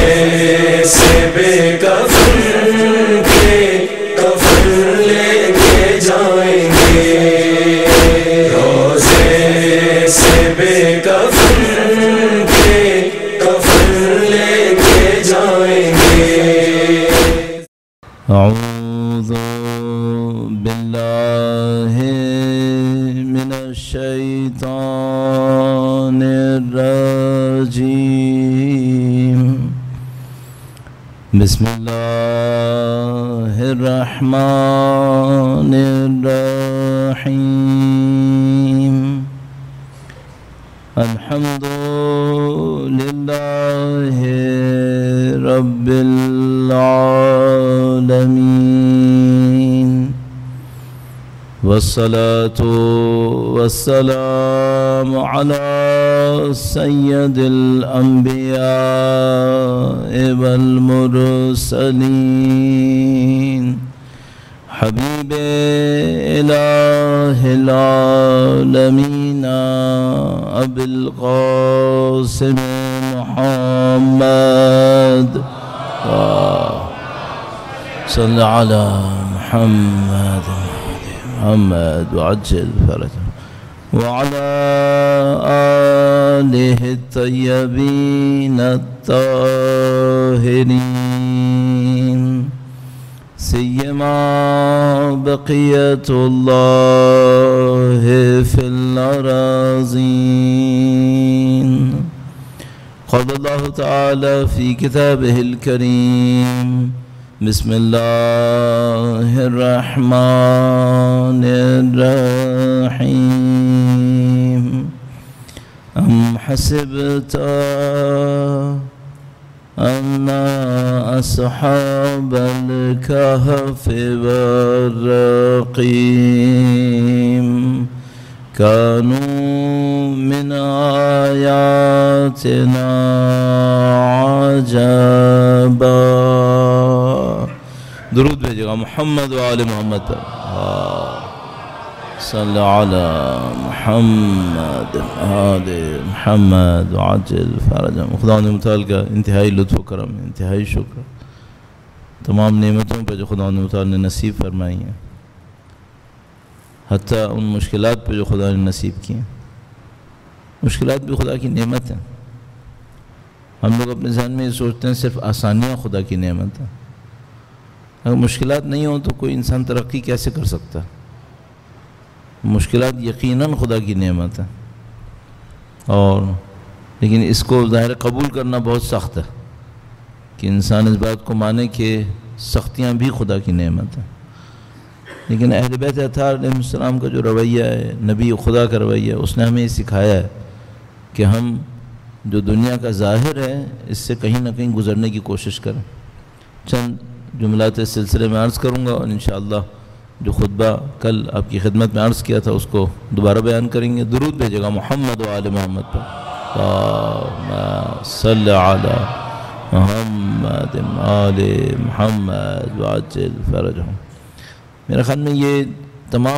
سے بے کفن کے کفن لے کے جائیں گے، روزے سے بے کفن کے کفن لے کے جائیں گے۔ اعوذ باللہ من الشیطان الرجیم، بسم اللہ الرحمن الرحیم، الحمد للہ رب العالمین، والصلاة والسلام على سید الانبیاء والمرسلین، حبیب الہ العالمین ابی القاسم محمد صلی علی محمد وعجل فرجه وعلى آله الطيبين الطاهرين، سيما بقية الله في الأراضين. قال الله تعالى في كتابه الكريم، بسم اللہ الرحمن الرحیم، ام حسبت ان اصحاب الكهف والرقیم كانوا من آیاتنا عجبا۔ درود بھیجے گا محمد و آل محمد پر، صلی علی محمد آل محمد وعجل فرجهم۔ خدا نے متعال کا انتہائی لطف و کرم، انتہائی شکر تمام نعمتوں پہ جو خدا نے متعال نے نصیب فرمائی ہیں، حتیٰ ان مشکلات پہ جو خدا نے نصیب کی ہیں۔ مشکلات بھی خدا کی نعمت ہیں۔ ہم لوگ اپنے ذہن میں یہ سوچتے ہیں صرف آسانیاں خدا کی نعمت ہیں۔ اگر مشکلات نہیں ہوں تو کوئی انسان ترقی کیسے کر سکتا؟ مشکلات یقیناً خدا کی نعمت ہے، اور لیکن اس کو ظاہر قبول کرنا بہت سخت ہے کہ انسان اس بات کو مانے کہ سختیاں بھی خدا کی نعمت ہیں۔ لیکن اہل بیت اطہار علیہ السلام کا جو رویہ ہے، نبی خدا کا رویہ، اس نے ہمیں یہ سکھایا ہے کہ ہم جو دنیا کا ظاہر ہے اس سے کہیں نہ کہیں گزرنے کی کوشش کریں۔ چند جملات اس سلسلے میں عرض کروں گا، اور انشاءاللہ جو خطبہ کل آپ کی خدمت میں عرض کیا تھا اس کو دوبارہ بیان کریں گے۔ درود بھیجے گا محمد و آل محمد پر، صلی علی محمد آل محمد وعجل فرجهم۔ میرے خیال میں یہ تمام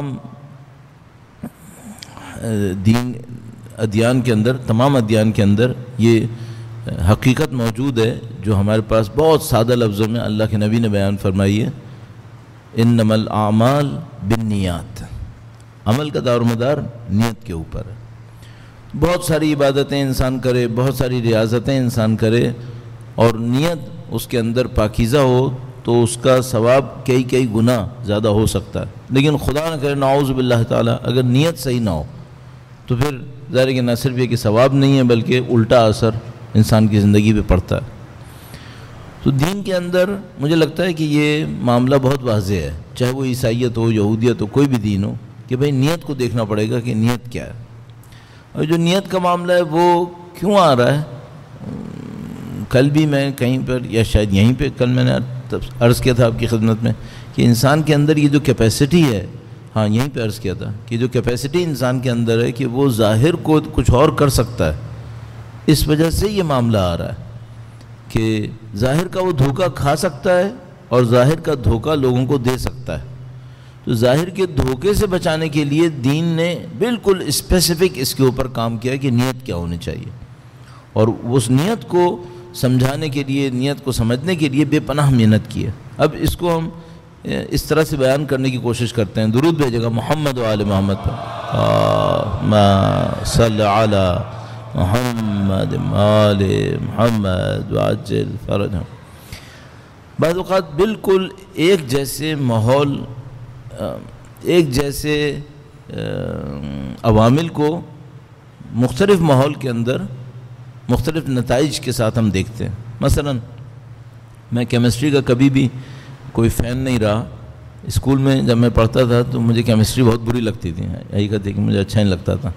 ادیان کے اندر یہ حقیقت موجود ہے جو ہمارے پاس بہت سادہ لفظوں میں اللہ کے نبی نے بیان فرمائی ہے، انما الاعمال بالنیات، عمل کا دار و مدار نیت کے اوپر ہے۔ بہت ساری عبادتیں انسان کرے، بہت ساری ریاضتیں انسان کرے، اور نیت اس کے اندر پاکیزہ ہو تو اس کا ثواب کئی گنا زیادہ ہو سکتا ہے۔ لیکن خدا نہ کرے، نعوذ باللہ تعالی، اگر نیت صحیح نہ ہو تو پھر ظاہر کہ نہ صرف یہ کہ ثواب نہیں ہے بلکہ الٹا اثر انسان کی زندگی پہ پڑتا ہے۔ تو دین کے اندر مجھے لگتا ہے کہ یہ معاملہ بہت واضح ہے، چاہے وہ عیسائیت ہو، یہودیت ہو، کوئی بھی دین ہو، کہ بھئی نیت کو دیکھنا پڑے گا کہ نیت کیا ہے، اور جو نیت کا معاملہ ہے وہ کیوں آ رہا ہے۔ کل بھی میں کہیں پر یا شاید یہیں پہ کل میں نے عرض کیا تھا آپ کی خدمت میں کہ انسان کے اندر یہ جو کیپیسٹی ہے، ہاں یہیں پہ عرض کیا تھا کہ جو کیپیسٹی انسان کے اندر ہے کہ وہ ظاہر کو کچھ اور کر سکتا ہے، اس وجہ سے یہ معاملہ آ رہا ہے کہ ظاہر کا وہ دھوکہ کھا سکتا ہے اور ظاہر کا دھوکہ لوگوں کو دے سکتا ہے۔ تو ظاہر کے دھوکے سے بچانے کے لیے دین نے بالکل اسپیسیفک اس کے اوپر کام کیا کہ نیت کیا ہونی چاہیے، اور اس نیت کو سمجھانے کے لیے، نیت کو سمجھنے کے لیے بے پناہ محنت کی ہے۔ اب اس کو ہم اس طرح سے بیان کرنے کی کوشش کرتے ہیں۔ درود بھیجے گا محمد و آل محمد پر، اللہم صلی علی محمد آل محمد وعجل فرجہم۔ بعض اوقات بالکل ایک جیسے ماحول، ایک جیسے عوامل کو مختلف ماحول کے اندر مختلف نتائج کے ساتھ ہم دیکھتے ہیں۔ مثلا میں کیمسٹری کا کبھی بھی کوئی فین نہیں رہا۔ اسکول میں جب میں پڑھتا تھا تو مجھے کیمسٹری بہت بری لگتی تھی، یہی کہتے کہ مجھے اچھا نہیں لگتا تھا،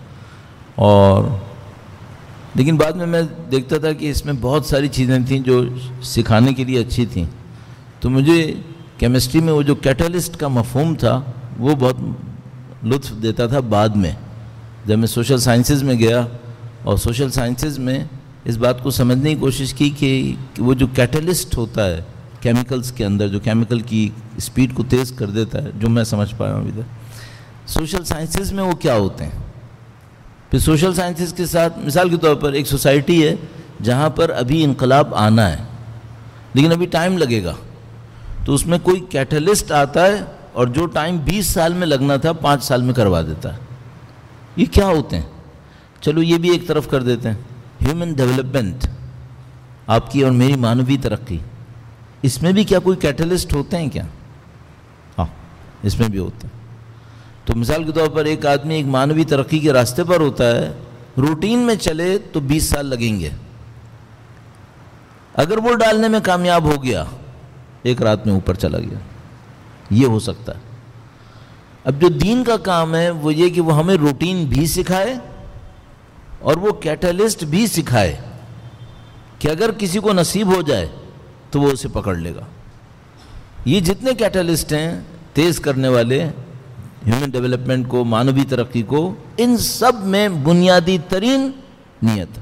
لیکن بعد میں دیکھتا تھا کہ اس میں بہت ساری چیزیں تھیں جو سکھانے کے لیے اچھی تھیں۔ تو مجھے کیمسٹری میں وہ جو کیٹالسٹ کا مفہوم تھا وہ بہت لطف دیتا تھا۔ بعد میں جب میں سوشل سائنسز میں گیا اور سوشل سائنسز میں اس بات کو سمجھنے کی کوشش کی کہ وہ جو کیٹالسٹ ہوتا ہے کیمیکلز کے اندر، جو کیمیکل کی اسپیڈ کو تیز کر دیتا ہے، جو میں سمجھ پایا ہوں ابھی تک، سوشل سائنسز میں وہ کیا ہوتے ہیں۔ پھر سوشل سائنسز کے ساتھ مثال کے طور پر ایک سوسائٹی ہے جہاں پر ابھی انقلاب آنا ہے لیکن ابھی ٹائم لگے گا، تو اس میں کوئی کیٹالسٹ آتا ہے اور جو ٹائم 20 سال میں لگنا تھا 5 سال میں کروا دیتا ہے۔ یہ کیا ہوتے ہیں؟ چلو یہ بھی ایک طرف کر دیتے ہیں۔ ہیومن ڈیولپمنٹ، آپ کی اور میری مانوی ترقی، اس میں بھی کیا کوئی کیٹالسٹ ہوتے ہیں کیا؟ ہاں، اس میں بھی ہوتے ہیں۔ تو مثال کے طور پر ایک آدمی ایک مانوی ترقی کے راستے پر ہوتا ہے، روٹین میں چلے تو 20 سال لگیں گے، اگر وہ ڈالنے میں کامیاب ہو گیا ایک رات میں اوپر چلا گیا، یہ ہو سکتا ہے۔ اب جو دین کا کام ہے وہ یہ کہ وہ ہمیں روٹین بھی سکھائے اور وہ کیٹالسٹ بھی سکھائے کہ اگر کسی کو نصیب ہو جائے تو وہ اسے پکڑ لے گا۔ یہ جتنے کیٹالسٹ ہیں تیز کرنے والے ہیومن ڈیولپمنٹ کو، مانوی ترقی کو، ان سب میں بنیادی ترین نیت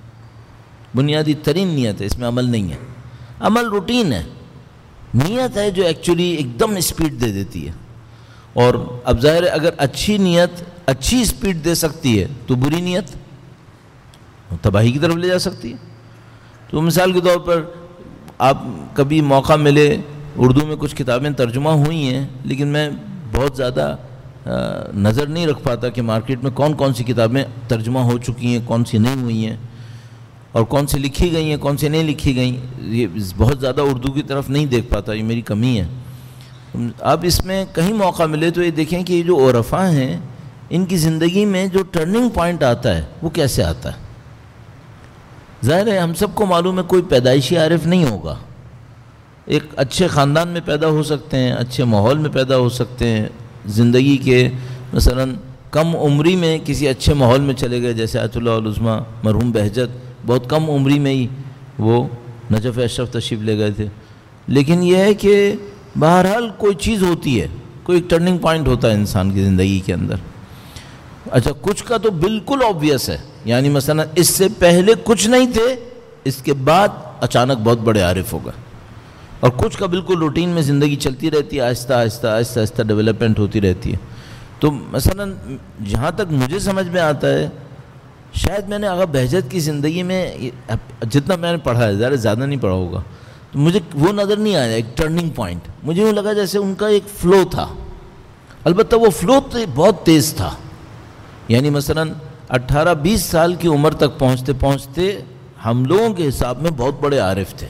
ہے، اس میں عمل نہیں ہے۔ عمل روٹین ہے، نیت ہے جو ایکچولی ایک دم اسپیڈ دے دیتی ہے۔ اور اب ظاہر ہے اگر اچھی نیت اچھی اسپیڈ دے سکتی ہے تو بری نیت تباہی کی طرف لے جا سکتی ہے۔ تو مثال کے طور پر آپ کبھی موقع ملے، اردو میں کچھ کتابیں ترجمہ ہوئی ہیں لیکن میں بہت زیادہ نظر نہیں رکھ پاتا کہ مارکیٹ میں کون کون سی کتابیں ترجمہ ہو چکی ہیں، کون سی نہیں ہوئی ہیں، اور کون سی لکھی گئی ہیں، کون سی نہیں لکھی گئیں۔ یہ بہت زیادہ اردو کی طرف نہیں دیکھ پاتا، یہ میری کمی ہے۔ آپ اس میں کہیں موقع ملے تو یہ دیکھیں کہ یہ جو عرفاء ہیں ان کی زندگی میں جو ٹرننگ پوائنٹ آتا ہے وہ کیسے آتا ہے۔ ظاہر ہے ہم سب کو معلوم ہے کوئی پیدائشی عارف نہیں ہوگا، ایک اچھے خاندان میں پیدا ہو سکتے ہیں، اچھے ماحول میں پیدا ہو سکتے ہیں، زندگی کے مثلا کم عمری میں کسی اچھے ماحول میں چلے گئے، جیسے آیت اللہ العظمیٰ مرحوم بہجت بہت کم عمری میں ہی وہ نجف اشرف تشریف لے گئے تھے۔ لیکن یہ ہے کہ بہرحال کوئی چیز ہوتی ہے، کوئی ایک ٹرننگ پوائنٹ ہوتا ہے انسان کی زندگی کے اندر۔ اچھا، کچھ کا تو بالکل آبویس ہے، یعنی مثلا اس سے پہلے کچھ نہیں تھے، اس کے بعد اچانک بہت بڑے عارف ہو گئے، اور کچھ کا بالکل روٹین میں زندگی چلتی رہتی ہے، آہستہ آہستہ آہستہ آہستہ ڈیولپمنٹ ہوتی رہتی ہے۔ تو مثلا جہاں تک مجھے سمجھ میں آتا ہے، شاید میں نے آغا بہجت کی زندگی میں جتنا میں نے پڑھا ہے، زیادہ نہیں پڑھا ہوگا، تو مجھے وہ نظر نہیں آیا ایک ٹرننگ پوائنٹ۔ مجھے وہ لگا جیسے ان کا ایک فلو تھا، البتہ وہ فلو بہت تیز تھا، یعنی مثلا 18-20 سال کی عمر تک پہنچتے پہنچتے ہم لوگوں کے حساب میں بہت بڑے عارف تھے،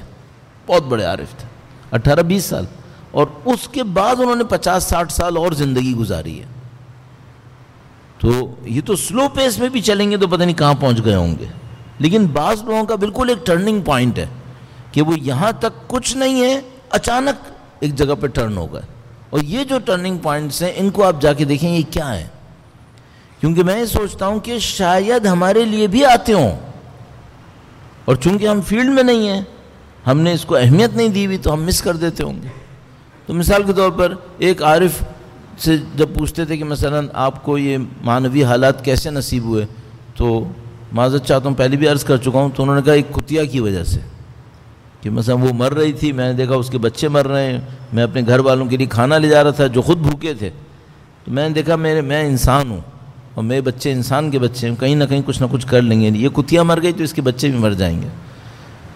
18-20 سال، اور اس کے بعد انہوں نے 50-60 سال اور زندگی گزاری ہے۔ تو یہ تو سلو پیس میں بھی چلیں گے تو پتہ نہیں کہاں پہنچ گئے ہوں گے، لیکن بعض لوگوں کا بالکل ایک ٹرننگ پوائنٹ ہے کہ وہ یہاں تک کچھ نہیں ہے، اچانک ایک جگہ پہ ٹرن ہو گئے۔ اور یہ جو ٹرننگ پوائنٹس ہیں ان کو آپ جا کے دیکھیں یہ کیا ہیں، کیونکہ میں یہ سوچتا ہوں کہ شاید ہمارے لیے بھی آتے ہوں، اور چونکہ ہم فیلڈ میں نہیں ہیں، ہم نے اس کو اہمیت نہیں دی ہوئی، تو ہم مس کر دیتے ہوں گے۔ تو مثال کے طور پر ایک عارف سے جب پوچھتے تھے کہ مثلا آپ کو یہ معنوی حالات کیسے نصیب ہوئے، تو معذرت چاہتا ہوں پہلے بھی عرض کر چکا ہوں، تو انہوں نے کہا ایک کتیا کی وجہ سے، کہ مثلا وہ مر رہی تھی، میں نے دیکھا اس کے بچے مر رہے ہیں، میں اپنے گھر والوں کے لیے کھانا لے جا رہا تھا جو خود بھوکے تھے، تو میں نے دیکھا میں انسان ہوں اور میرے بچے انسان کے بچے ہیں، کہیں نہ کہیں کچھ نہ کچھ کر لیں گے، یہ کتیا مر گئی تو اس کے بچے بھی مر جائیں گے۔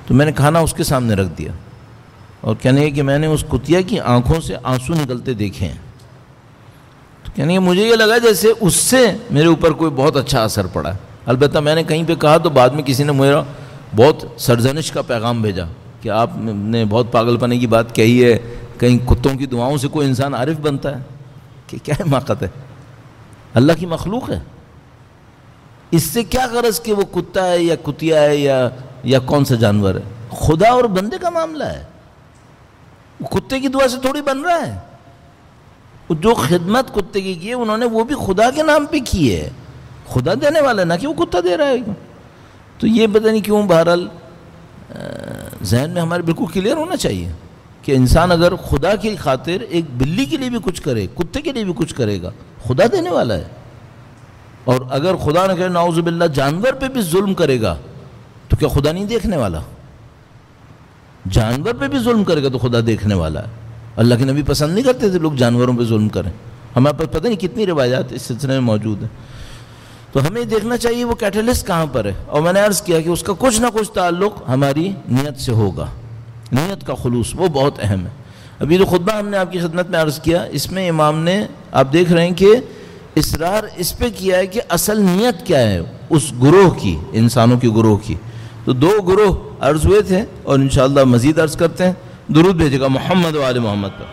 تو میں نے کھانا اس کے سامنے رکھ دیا اور کہنے لگے کہ میں نے اس کتیا کی آنکھوں سے آنسو نکلتے دیکھے ہیں. تو کہنے لگے مجھے یہ لگا جیسے اس سے میرے اوپر کوئی بہت اچھا اثر پڑا ہے. البتہ میں نے کہیں پہ کہا تو بعد میں کسی نے میرا بہت سرزنش کا پیغام بھیجا کہ آپ نے بہت پاگل پنے کی بات کہی ہے, کہیں کتوں کی دعاؤں سے کوئی انسان عارف بنتا ہے کہ کیا حماقت ہے, اللہ کی مخلوق ہے, اس سے کیا غرض کہ وہ کتا ہے یا کتیا ہے یا کون سا جانور ہے. خدا اور بندے کا معاملہ ہے, وہ کتے کی دعا سے تھوڑی بن رہا ہے. جو خدمت کتے کی ہے انہوں نے وہ بھی خدا کے نام پہ کی ہے, خدا دینے والا نہ کہ وہ کتا دے رہا ہے. تو یہ پتہ نہیں کیوں بہرحال ذہن میں ہمارے بالکل کلیئر ہونا چاہیے کہ انسان اگر خدا کی خاطر ایک بلی کے لیے بھی کچھ کرے, کتے کے لیے بھی کچھ کرے گا, خدا دینے والا ہے. اور اگر خدا نہ کرے نعوذ باللہ جانور پہ بھی ظلم کرے گا تو کیا خدا نہیں دیکھنے والا؟ جانور پہ بھی ظلم کرے گا تو خدا دیکھنے والا ہے. اللہ کے نبی پسند نہیں کرتے تھے لوگ جانوروں پہ ظلم کریں. ہمارے پاس پتہ نہیں کتنی روایات اس سلسلے میں موجود ہیں. تو ہمیں دیکھنا چاہیے وہ کیٹلسٹ کہاں پر ہے, اور میں نے عرض کیا کہ اس کا کچھ نہ کچھ تعلق ہماری نیت سے ہوگا. نیت کا خلوص وہ بہت اہم ہے. ابھی جو خطبہ ہم نے آپ کی خدمت میں عرض کیا, اس میں امام نے آپ دیکھ رہے ہیں کہ اصرار اس پہ کیا ہے کہ اصل نیت کیا ہے اس گروہ کی, انسانوں کی گروہ کی. تو دو گروہ عرض ہوئے تھے اور انشاءاللہ مزید عرض کرتے ہیں. درود بھیجے گا محمد و آل محمد پر.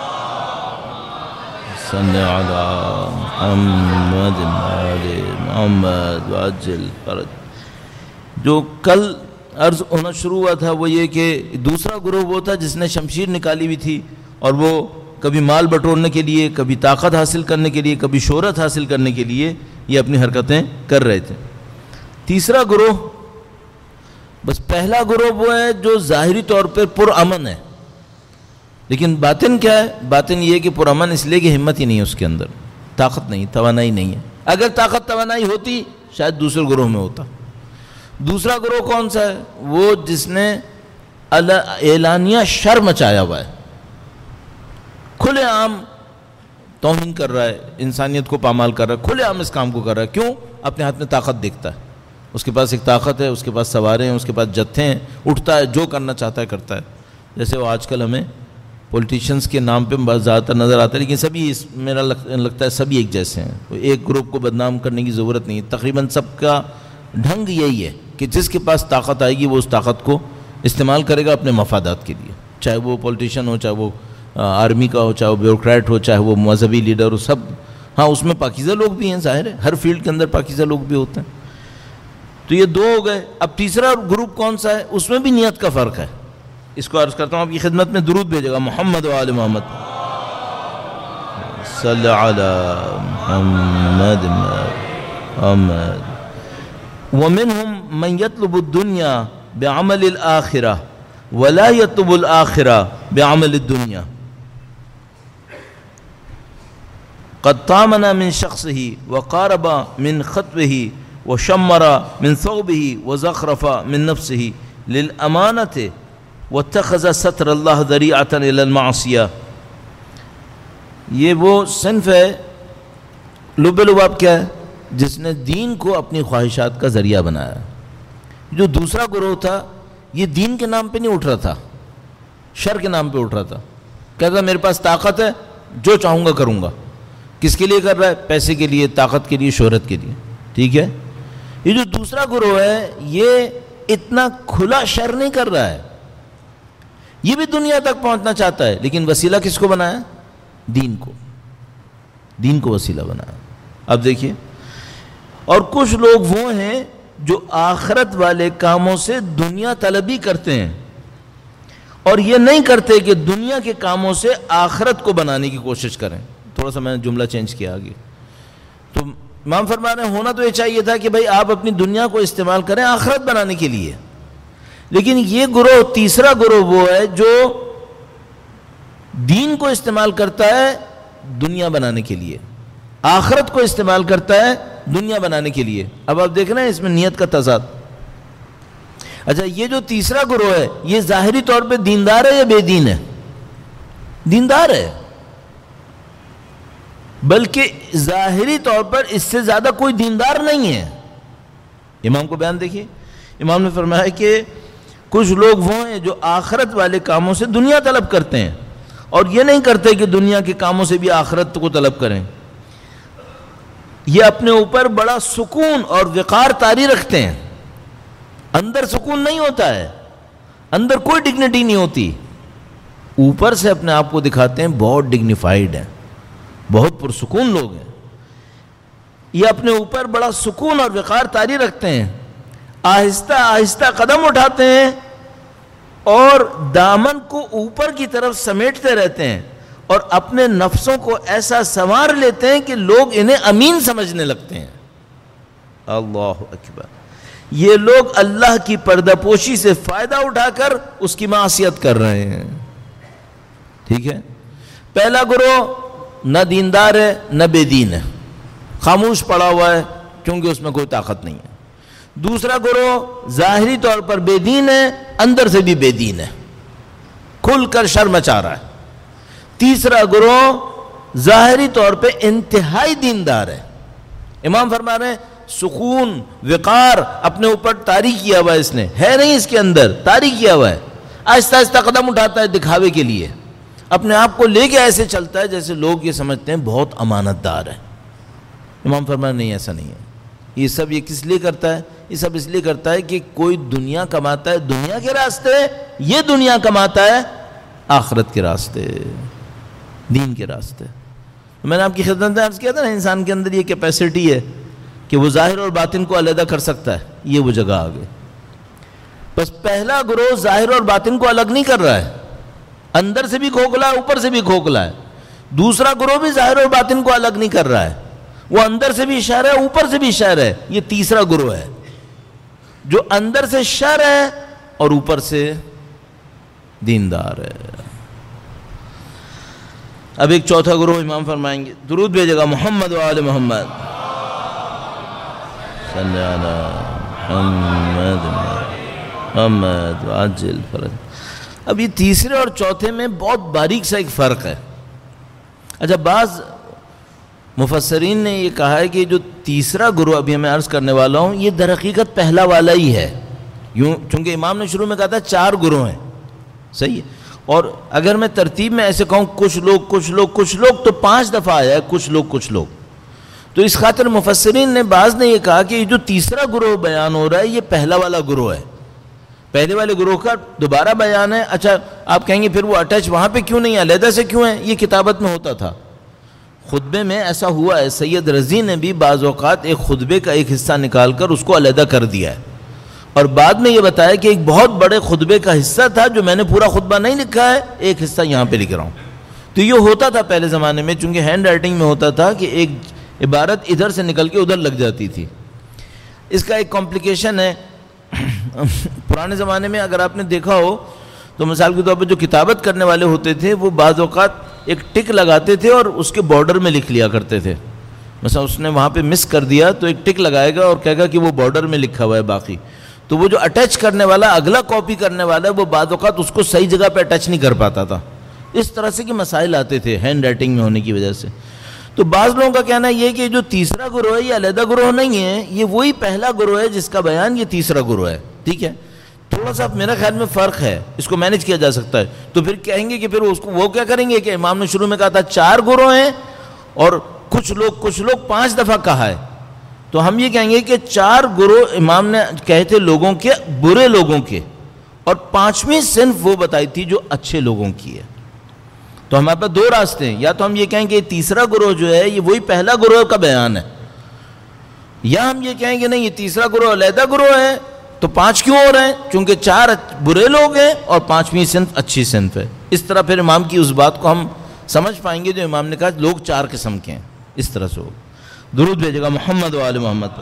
صلی علی محمد آل محمد وعجل فرج. جو کل عرض ہونا شروع ہوا تھا وہ یہ کہ دوسرا گروہ وہ تھا جس نے شمشیر نکالی ہوئی تھی اور وہ کبھی مال بٹورنے کے لیے, کبھی طاقت حاصل کرنے کے لیے, کبھی شہرت حاصل کرنے کے لیے یہ اپنی حرکتیں کر رہے تھے. تیسرا گروہ, بس پہلا گروہ وہ ہے جو ظاہری طور پر پرامن ہے, لیکن باطن کیا ہے؟ باطن یہ کہ پرامن اس لیے کہ ہمت ہی نہیں ہے اس کے اندر, طاقت نہیں, توانائی نہیں ہے. اگر طاقت توانائی ہوتی شاید دوسرے گروہ میں ہوتا. دوسرا گروہ کون سا ہے؟ وہ جس نے اعلانیہ شر مچایا ہوا ہے, کھلے عام توہین کر رہا ہے, انسانیت کو پامال کر رہا ہے, کھلے عام اس کام کو کر رہا ہے. کیوں؟ اپنے ہاتھ میں طاقت دیکھتا ہے, اس کے پاس ایک طاقت ہے, اس کے پاس سوارے ہیں, اس کے پاس جتھے ہیں, اٹھتا ہے, جو کرنا چاہتا ہے کرتا ہے. جیسے وہ آج کل ہمیں پولیٹیشینس کے نام پہ زیادہ تر نظر آتا ہے, لیکن سبھی میرا لگتا ہے سبھی ایک جیسے ہیں. ایک گروپ کو بدنام کرنے کی ضرورت نہیں ہے. تقریباً سب کا ڈھنگ یہی ہے کہ جس کے پاس طاقت آئے گی وہ اس طاقت کو استعمال کرے گا اپنے مفادات کے لیے, چاہے وہ پولیٹیشین ہو, چاہے وہ آرمی کا ہو, چاہے وہ بیوروکریٹ ہو, چاہے وہ مذہبی لیڈر ہو, سب. ہاں اس میں پاکیزہ لوگ بھی ہیں, ظاہر ہے ہر فیلڈ کے اندر پاکیزہ لوگ بھی ہوتے ہیں. تو یہ دو ہو گئے. اب تیسرا گروپ کون سا ہے؟ اس میں بھی نیت کا فرق ہے. اس کو عرض کرتا ہوں آپ کی خدمت میں. درود بھیجے گا محمد و آل محمد صلی علی محمد محمد. ومنهم من يطلب الدنيا بعمل الآخرة ولا يطلب الآخرة بعمل الدنيا. قد طامن من شخصه وقارب من خطوه وشمر من ثوبه وزخرف من نفسه للأمانة واتخذ ستر الله ذريعة إلى المعصية. یہ وہ صنف ہے, لب لباب کیا ہے؟ جس نے دین کو اپنی خواہشات کا ذریعہ بنایا. جو دوسرا گروہ تھا یہ دین کے نام پہ نہیں اٹھ رہا تھا, شر کے نام پہ اٹھ رہا تھا. کہتا میرے پاس طاقت ہے, جو چاہوں گا کروں گا. کس کے لیے کر رہا ہے؟ پیسے کے لیے, طاقت کے لیے, شہرت کے لیے. ٹھیک ہے. یہ جو دوسرا گروہ ہے یہ اتنا کھلا شر نہیں کر رہا ہے, یہ بھی دنیا تک پہنچنا چاہتا ہے, لیکن وسیلہ کس کو بنایا؟ دین کو. دین کو وسیلہ بنایا. اب دیکھیے, اور کچھ لوگ وہ ہیں جو آخرت والے کاموں سے دنیا طلبی کرتے ہیں, اور یہ نہیں کرتے کہ دنیا کے کاموں سے آخرت کو بنانے کی کوشش کریں. تھوڑا سا میں نے جملہ چینج کیا آگے. تو امام فرما رہے ہیں ہونا تو یہ چاہیے تھا کہ بھائی آپ اپنی دنیا کو استعمال کریں آخرت بنانے کے لیے, لیکن یہ گروہ, تیسرا گروہ وہ ہے جو دین کو استعمال کرتا ہے دنیا بنانے کے لیے, آخرت کو استعمال کرتا ہے دنیا بنانے کے لیے. اب آپ دیکھ رہے ہیں اس میں نیت کا تضاد. اچھا, یہ جو تیسرا گروہ ہے یہ ظاہری طور پہ دیندار ہے یا بے دین ہے؟ دیندار ہے, بلکہ ظاہری طور پر اس سے زیادہ کوئی دیندار نہیں ہے. امام کو بیان دیکھیے, امام نے فرمایا کہ کچھ لوگ وہ ہیں جو آخرت والے کاموں سے دنیا طلب کرتے ہیں اور یہ نہیں کرتے کہ دنیا کے کاموں سے بھی آخرت کو طلب کریں. یہ اپنے اوپر بڑا سکون اور وقار طاری رکھتے ہیں. اندر سکون نہیں ہوتا ہے, اندر کوئی ڈگنیٹی نہیں ہوتی, اوپر سے اپنے آپ کو دکھاتے ہیں بہت ڈگنیفائیڈ ہیں, بہت پرسکون لوگ ہیں. یہ اپنے اوپر بڑا سکون اور وقار طاری رکھتے ہیں, آہستہ آہستہ قدم اٹھاتے ہیں اور دامن کو اوپر کی طرف سمیٹتے رہتے ہیں اور اپنے نفسوں کو ایسا سنوار لیتے ہیں کہ لوگ انہیں امین سمجھنے لگتے ہیں. اللہ اکبر. یہ لوگ اللہ کی پردہ پوشی سے فائدہ اٹھا کر اس کی معصیت کر رہے ہیں. ٹھیک ہے, پہلا گروہ نہ دیندار ہے نہ بے دین ہے, خاموش پڑا ہوا ہے کیونکہ اس میں کوئی طاقت نہیں ہے. دوسرا گروہ ظاہری طور پر بے دین ہے, اندر سے بھی بے دین ہے, کھل کر شر مچا رہا ہے. تیسرا گروہ ظاہری طور پہ انتہائی دیندار ہے. امام فرما رہے ہیں سکون وقار اپنے اوپر طاری کیا ہوا ہے, اس نے ہے نہیں اس کے اندر, طاری کیا ہوا ہے. آہستہ آہستہ قدم اٹھاتا ہے دکھاوے کے لیے, اپنے آپ کو لے کے ایسے چلتا ہے جیسے لوگ یہ سمجھتے ہیں بہت امانت دار ہے. امام فرما رہے نہیں, ایسا نہیں ہے. یہ سب یہ کس لیے کرتا ہے؟ یہ سب اس لیے کرتا ہے کہ کوئی دنیا کماتا ہے دنیا کے راستے, یہ دنیا کماتا ہے آخرت کے راستے, دین کے راستے. میں نے آپ کی خدمت میں عرض کیا تھا نا, انسان کے اندر یہ کیپیسٹی ہے کہ وہ ظاہر اور باطن کو علیحدہ کر سکتا ہے, یہ وہ جگہ آ گئی. بس پہلا گروہ ظاہر اور باطن کو الگ نہیں کر رہا ہے, اندر سے بھی کھوکھلا ہے اوپر سے بھی کھوکھلا ہے. دوسرا گروہ بھی ظاہر اور باطن کو الگ نہیں کر رہا ہے, وہ اندر سے بھی شر ہے اوپر سے بھی شر ہے. یہ تیسرا گروہ ہے جو اندر سے شر ہے اور اوپر سے دیندار ہے. اب ایک چوتھا گروہ امام فرمائیں گے, درود بھیجے گا محمد و آل محمد, صلی علی محمد محمد عجل فرج. اب یہ تیسرے اور چوتھے میں بہت باریک سا ایک فرق ہے. اچھا, بعض مفسرین نے یہ کہا ہے کہ جو تیسرا گروہ ابھی میں عرض کرنے والا ہوں یہ در حقیقت پہلا والا ہی ہے, یوں چونکہ امام نے شروع میں کہا تھا 4 گروہ ہیں, صحیح ہے. اور اگر میں ترتیب میں ایسے کہوں کچھ لوگ تو 5 دفعہ آیا ہے کچھ لوگ. تو اس خاطر مفسرین نے بعض نے یہ کہا کہ یہ جو تیسرا گروہ بیان ہو رہا ہے یہ پہلا والا گروہ ہے, پہلے والے گروہ کا دوبارہ بیان ہے. اچھا, آپ کہیں گے پھر وہ اٹیچ وہاں پہ کیوں نہیں, علیحدہ سے کیوں ہے؟ یہ کتابت میں ہوتا تھا, خطبے میں ایسا ہوا ہے. سید رضی نے بھی بعض اوقات ایک خطبے کا ایک حصہ نکال کر اس کو علیحدہ کر دیا ہے, اور بعد میں یہ بتایا کہ ایک بہت بڑے خطبے کا حصہ تھا جو میں نے پورا خطبہ نہیں لکھا ہے, ایک حصہ یہاں پہ لکھ رہا ہوں. تو یہ ہوتا تھا پہلے زمانے میں, چونکہ ہینڈ رائٹنگ میں ہوتا تھا کہ ایک عبارت ادھر سے نکل کے ادھر لگ جاتی تھی. اس کا ایک کمپلیکیشن ہے. پرانے زمانے میں اگر آپ نے دیکھا ہو تو مثال کے طور پر جو کتابت کرنے والے ہوتے تھے وہ بعض اوقات ایک ٹک لگاتے تھے اور اس کے بارڈر میں لکھ لیا کرتے تھے. مثلا اس نے وہاں پہ مس کر دیا تو ایک ٹک لگائے گا اور کہے گا کہ وہ بارڈر میں لکھا ہوا ہے باقی. تو وہ جو اٹیچ کرنے والا اگلا کاپی کرنے والا ہے وہ بعض اوقات اس کو صحیح جگہ پہ اٹیچ نہیں کر پاتا تھا. اس طرح سے کہ مسائل آتے تھے ہینڈ رائٹنگ میں ہونے کی وجہ سے. تو بعض لوگوں کا کہنا یہ کہ جو تیسرا گروہ ہے یہ علیحدہ گروہ نہیں ہے, یہ وہی پہلا گروہ ہے جس کا بیان یہ تیسرا گروہ ہے. ٹھیک ہے, تھوڑا سا میرا خیال میں فرق ہے, اس کو مینیج کیا جا سکتا ہے. تو پھر کہیں گے کہ پھر اس کو وہ کیا کریں گے کہ امام نے شروع میں کہا تھا 4 گروہ ہیں اور کچھ لوگ 5 دفعہ کہا ہے, تو ہم یہ کہیں گے کہ 4 گروہ امام نے کہے تھے لوگوں کے, برے لوگوں کے, اور 5ویں صنف وہ بتائی تھی جو اچھے لوگوں کی ہے. تو ہمارے پاس 2 راستے ہیں, یا تو ہم یہ کہیں کہ تیسرا گروہ جو ہے یہ وہی پہلا گروہ کا بیان ہے, یا ہم یہ کہیں کہ نہیں یہ تیسرا گروہ علیحدہ گروہ ہے. تو 5 کیوں ہو رہے ہیں؟ چونکہ 4 برے لوگ ہیں اور 5ویں صنف اچھی صنف ہے. اس طرح پھر امام کی اس بات کو ہم سمجھ پائیں گے جو امام نے کہا لوگ 4 قسم کے ہیں. اس طرح سے ہو. درود بھیجے گا محمد و آل محمد,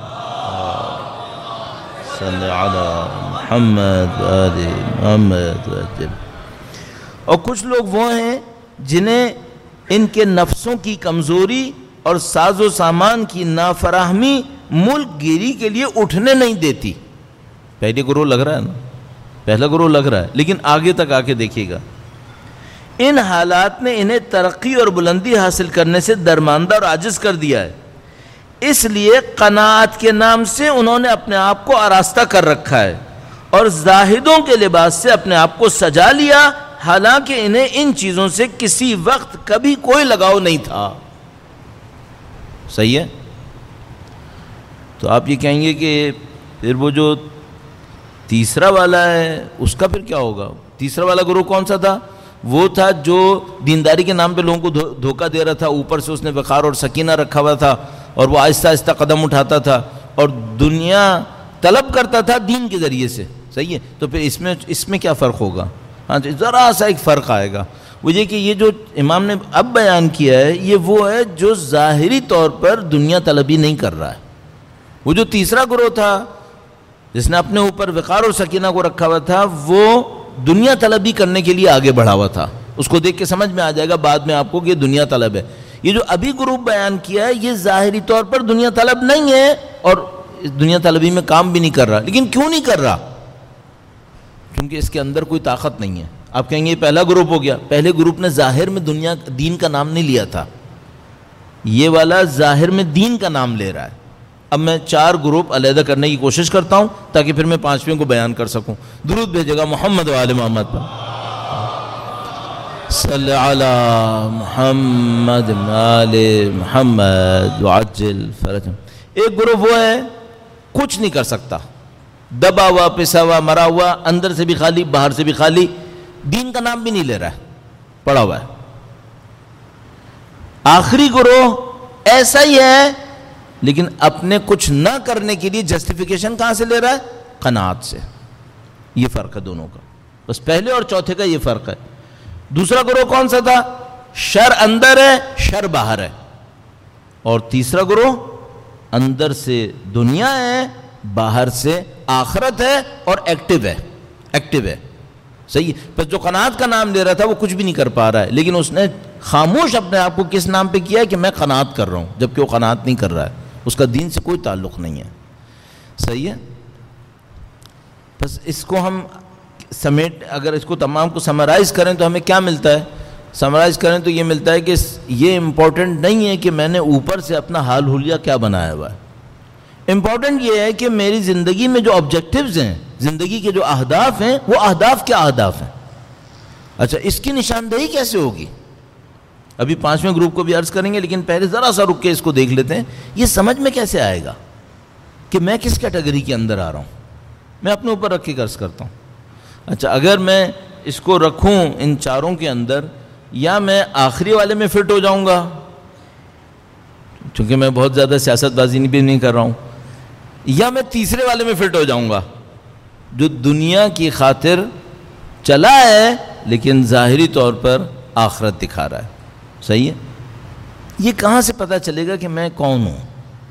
صلی علی محمد و آل محمد. اور کچھ لوگ وہ ہیں جنہیں ان کے نفسوں کی کمزوری اور ساز و سامان کی نافراہمی ملک گیری کے لیے اٹھنے نہیں دیتی. پہلے گروہ لگ رہا ہے نا, پہلا گروہ لگ رہا ہے, لیکن آگے تک آ کے دیکھیے گا ان حالات نے انہیں ترقی اور بلندی حاصل کرنے سے درماندہ اور عاجز کر دیا ہے. اس لیے قناعت کے نام سے انہوں نے اپنے آپ کو آراستہ کر رکھا ہے اور زاہدوں کے لباس سے اپنے آپ کو سجا لیا، حالانکہ انہیں ان چیزوں سے کسی وقت کبھی کوئی لگاؤ نہیں تھا۔ صحیح ہے؟ تو آپ یہ کہیں گے کہ پھر وہ جو تیسرا والا ہے اس کا پھر کیا ہوگا؟ تیسرا والا گروہ کون سا تھا؟ وہ تھا جو دینداری کے نام پہ لوگوں کو دھوکہ دے رہا تھا، اوپر سے اس نے وقار اور سکینہ رکھا ہوا تھا، اور وہ آہستہ آہستہ قدم اٹھاتا تھا اور دنیا طلب کرتا تھا دین کے ذریعے سے۔ صحیح ہے؟ تو پھر اس میں کیا فرق ہوگا؟ ہاں جی، ذرا سا ایک فرق آئے گا، وہ یہ کہ یہ جو امام نے اب بیان کیا ہے یہ وہ ہے جو ظاہری طور پر دنیا طلبی نہیں کر رہا ہے۔ وہ جو تیسرا گروہ تھا جس نے اپنے اوپر وقار اور سکینہ کو رکھا ہوا تھا، وہ دنیا طلبی کرنے کے لیے آگے بڑھا ہوا تھا۔ اس کو دیکھ کے سمجھ میں آ جائے گا بعد میں آپ کو کہ یہ دنیا طلب ہے۔ یہ جو ابھی گروپ بیان کیا ہے یہ ظاہری طور پر دنیا طلب نہیں ہے اور دنیا طلبی میں کام بھی نہیں کر رہا۔ لیکن کیوں نہیں کر رہا؟ کیونکہ اس کے اندر کوئی طاقت نہیں ہے۔ آپ کہیں گے یہ پہلا گروپ ہو گیا، پہلے گروپ نے ظاہر میں دین کا نام نہیں لیا تھا، یہ والا ظاہر میں دین کا نام لے رہا ہے۔ اب میں 4 گروپ علیحدہ کرنے کی کوشش کرتا ہوں تاکہ پھر میں 5ویں کو بیان کر سکوں۔ درود بھیجے گا محمد و آل محمد پر، صلی علی محمد آل محمد وعجل فرجهم۔ ایک گروپ وہ ہے کچھ نہیں کر سکتا، دبا ہوا، پسا ہوا، مرا ہوا، اندر سے بھی خالی باہر سے بھی خالی، دین کا نام بھی نہیں لے رہا ہے، پڑا ہوا ہے۔ آخری گروہ ایسا ہی ہے لیکن اپنے کچھ نہ کرنے کے لیے جسٹیفیکیشن کہاں سے لے رہا ہے؟ قناعت سے۔ یہ فرق ہے دونوں کا، بس پہلے اور چوتھے کا یہ فرق ہے۔ دوسرا گروہ کون سا تھا؟ شر اندر ہے، شر باہر ہے۔ اور تیسرا گروہ اندر سے دنیا ہے، باہر سے آخرت ہے اور ایکٹیو ہے۔ صحیح ہے؟ پس جو قناعت کا نام لے رہا تھا وہ کچھ بھی نہیں کر پا رہا ہے، لیکن اس نے خاموش اپنے آپ کو کس نام پہ کیا ہے کہ میں قناعت کر رہا ہوں، جبکہ وہ قناعت نہیں کر رہا ہے، اس کا دین سے کوئی تعلق نہیں ہے۔ صحیح ہے؟ بس اس کو ہم اگر اس کو تمام کو سمرائز کریں تو ہمیں کیا ملتا ہے؟ سمرائز کریں تو یہ ملتا ہے کہ یہ امپورٹنٹ نہیں ہے کہ میں نے اوپر سے اپنا حال حلیہ کیا بنایا ہوا ہے، امپورٹنٹ یہ ہے کہ میری زندگی میں جو آبجیکٹیوز ہیں، زندگی کے جو اہداف ہیں، وہ اہداف کیا اہداف ہیں۔ اچھا، اس کی نشاندہی کیسے ہوگی؟ ابھی 5ویں گروپ کو بھی عرض کریں گے، لیکن پہلے ذرا سا رک کے اس کو دیکھ لیتے ہیں۔ یہ سمجھ میں کیسے آئے گا کہ میں کس کیٹیگری کے اندر آ رہا ہوں؟ میں اپنے اوپر رکھ کے عرض کرتا ہوں۔ اچھا، اگر میں اس کو رکھوں ان 4 کے اندر، یا میں آخری والے میں فٹ ہو جاؤں گا، چونکہ میں بہت زیادہ سیاست بازی بھی نہیں کر رہا ہوں، یا میں تیسرے والے میں فٹ ہو جاؤں گا جو دنیا کی خاطر چلا ہے لیکن ظاہری طور پر آخرت دکھا رہا ہے۔ صحیح ہے؟ یہ کہاں سے پتہ چلے گا کہ میں کون ہوں؟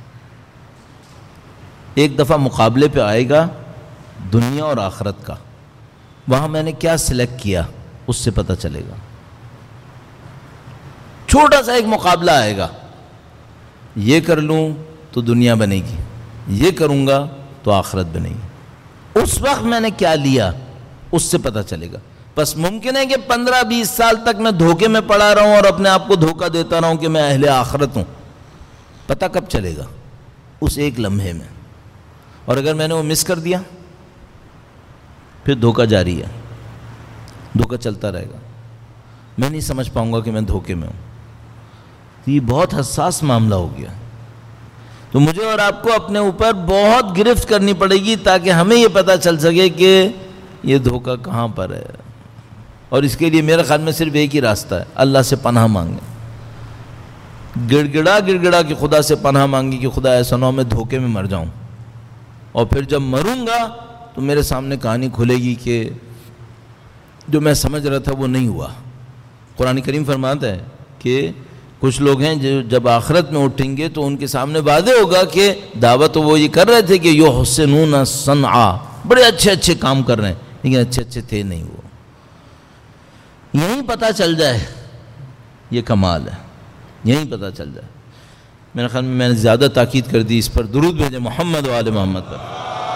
ایک دفعہ مقابلے پہ آئے گا دنیا اور آخرت کا، وہاں میں نے کیا سلیکٹ کیا اس سے پتہ چلے گا۔ چھوٹا سا ایک مقابلہ آئے گا، یہ کر لوں تو دنیا بنے گی، یہ کروں گا تو آخرت بنے گی، اس وقت میں نے کیا لیا اس سے پتہ چلے گا۔ بس ممکن ہے کہ 15-20 سال تک میں دھوکے میں پڑا رہا ہوں اور اپنے آپ کو دھوکہ دیتا رہا ہوں کہ میں اہل آخرت ہوں، پتہ کب چلے گا؟ اس ایک لمحے میں۔ اور اگر میں نے وہ مس کر دیا پھر دھوکہ جاری ہے، دھوکہ چلتا رہے گا، میں نہیں سمجھ پاؤں گا کہ میں دھوکے میں ہوں۔ یہ بہت حساس معاملہ ہو گیا، تو مجھے اور آپ کو اپنے اوپر بہت گرفت کرنی پڑے گی تاکہ ہمیں یہ پتہ چل سکے کہ یہ دھوکہ کہاں پر ہے۔ اور اس کے لیے میرے خیال میں صرف ایک ہی راستہ ہے، اللہ سے پناہ مانگیں، گڑ گڑا کہ خدا سے پناہ مانگی کہ خدا ایسا نہ ہو میں دھوکے میں مر جاؤں، اور پھر جب مروں گا تو میرے سامنے کہانی کھلے گی کہ جو میں سمجھ رہا تھا وہ نہیں ہوا۔ قرآن کریم فرماتا ہے کہ کچھ لوگ ہیں جو جب آخرت میں اٹھیں گے تو ان کے سامنے واضح ہوگا کہ دعوت وہ یہ کر رہے تھے کہ یحسنون صنعا، بڑے اچھے کام کر رہے ہیں لیکن اچھے تھے نہیں وہ۔ یہیں پتہ چل جائے، یہ کمال ہے، یہیں پتہ چل جائے۔ میرے خیال میں نے زیادہ تاکید کر دی اس پر، درود بھیجیں محمد و آل محمد پر،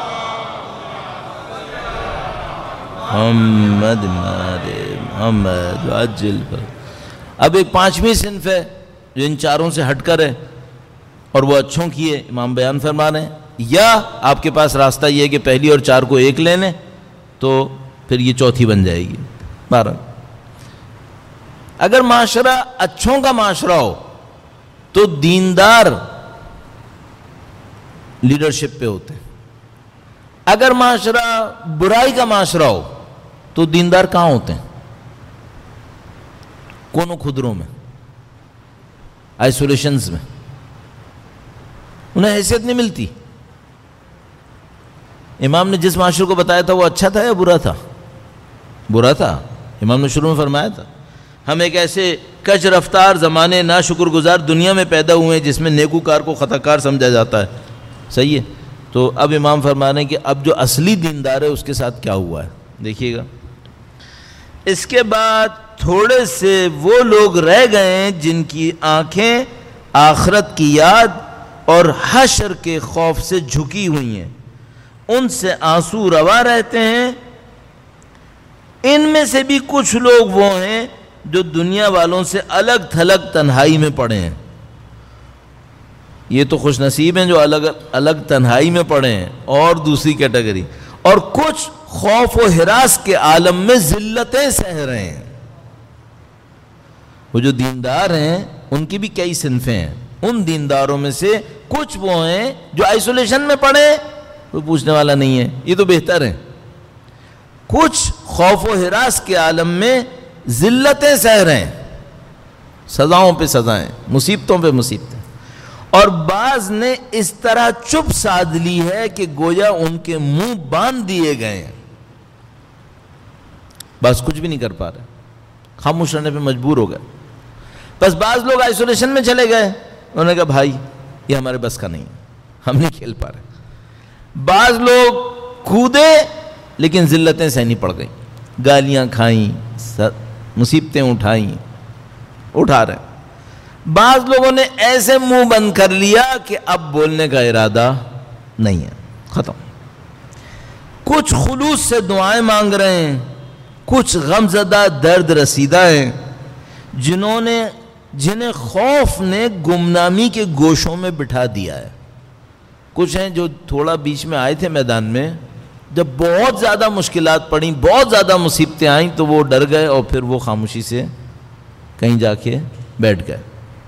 محمد محمد عجل پر۔ اب ایک 5ویں صنف ہے جو ان 4 سے ہٹ کر ہے اور وہ اچھوں کی ہے، امام بیان فرما رہے ہیں۔ یا آپ کے پاس راستہ یہ ہے کہ پہلی اور 4 کو ایک لے لیں، تو پھر یہ چوتھی بن جائے گی. 12. اگر معاشرہ اچھوں کا معاشرہ ہو تو دیندار لیڈرشپ پہ ہوتے ہیں. اگر معاشرہ برائی کا معاشرہ ہو تو دیندار کہاں ہوتے ہیں؟ کونوں خدروں میں، آئسولیشنز میں، انہیں حیثیت نہیں ملتی. امام نے جس معاشرے کو بتایا تھا وہ اچھا تھا یا برا تھا؟ برا تھا. امام نے شروع میں فرمایا تھا ہم ایک ایسے کج رفتار زمانے نا شکر گزار دنیا میں پیدا ہوئے ہیں جس میں نیکوکار کو خطا کار سمجھا جاتا ہے. صحیح ہے. تو اب امام فرما رہے ہیں کہ اب جو اصلی دیندار ہے اس کے ساتھ کیا ہوا ہے دیکھیے گا. اس کے بعد تھوڑے سے وہ لوگ رہ گئے ہیں جن کی آنکھیں آخرت کی یاد اور حشر کے خوف سے جھکی ہوئی ہیں، ان سے آنسو روا رہتے ہیں. ان میں سے بھی کچھ لوگ وہ ہیں جو دنیا والوں سے الگ تھلگ تنہائی میں پڑے ہیں. یہ تو خوش نصیب ہیں جو الگ تنہائی میں پڑے ہیں. اور دوسری کیٹیگری، اور کچھ خوف و ہراس کے عالم میں ذلتیں سہ رہے ہیں. وہ جو دیندار ہیں ان کی بھی کئی صنفیں ہیں. ان دینداروں میں سے کچھ وہ ہیں جو آئسولیشن میں پڑے، کوئی پوچھنے والا نہیں ہے، یہ تو بہتر ہے. کچھ خوف و ہراس کے عالم میں ذلتیں سہ رہے ہیں، سزاؤں پہ سزائیں، مصیبتوں پہ مصیبتیں. اور بعض نے اس طرح چپ سادھ لی ہے کہ گویا ان کے منہ باندھ دیے گئے ہیں. بس کچھ بھی نہیں کر پا رہے، خاموش رہنے پہ مجبور ہو گئے. بس بعض لوگ آئسولیشن میں چلے گئے، انہوں نے کہا بھائی یہ ہمارے بس کا نہیں ہے، ہم نہیں کھیل پا رہے. بعض لوگ کودے لیکن ذلتیں سہنی پڑ گئیں، گالیاں کھائیں، مصیبتیں اٹھائیں، اٹھا رہے. بعض لوگوں نے ایسے منہ بند کر لیا کہ اب بولنے کا ارادہ نہیں ہے، ختم. کچھ خلوص سے دعائیں مانگ رہے ہیں، کچھ غمزدہ درد رسیدہ ہیں جنہیں خوف نے گمنامی کے گوشوں میں بٹھا دیا ہے. کچھ ہیں جو تھوڑا بیچ میں آئے تھے میدان میں، جب بہت زیادہ مشکلات پڑیں، بہت زیادہ مصیبتیں آئیں تو وہ ڈر گئے اور پھر وہ خاموشی سے کہیں جا کے بیٹھ گئے.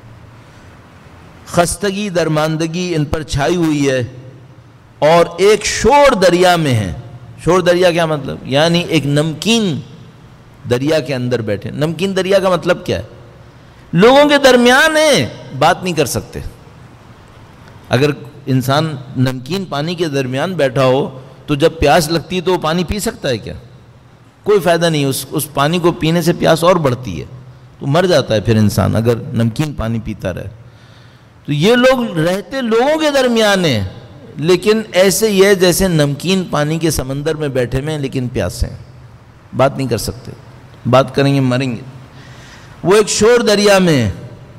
خستگی درماندگی ان پر چھائی ہوئی ہے اور ایک شور دریا میں ہے. شور دریا کیا مطلب؟ یعنی ایک نمکین دریا کے اندر بیٹھے. نمکین دریا کا مطلب کیا ہے؟ لوگوں کے درمیان ہیں، بات نہیں کر سکتے. اگر انسان نمکین پانی کے درمیان بیٹھا ہو تو جب پیاس لگتی ہے تو وہ پانی پی سکتا ہے کیا؟ کوئی فائدہ نہیں. اس پانی کو پینے سے پیاس اور بڑھتی ہے، تو مر جاتا ہے پھر انسان اگر نمکین پانی پیتا رہے. تو یہ لوگ رہتے لوگوں کے درمیان ہیں لیکن ایسے ہی ہے جیسے نمکین پانی کے سمندر میں بیٹھے میں لیکن پیاسے ہیں، بات نہیں کر سکتے. بات کریں گے مریں گے. وہ ایک شور دریا میں.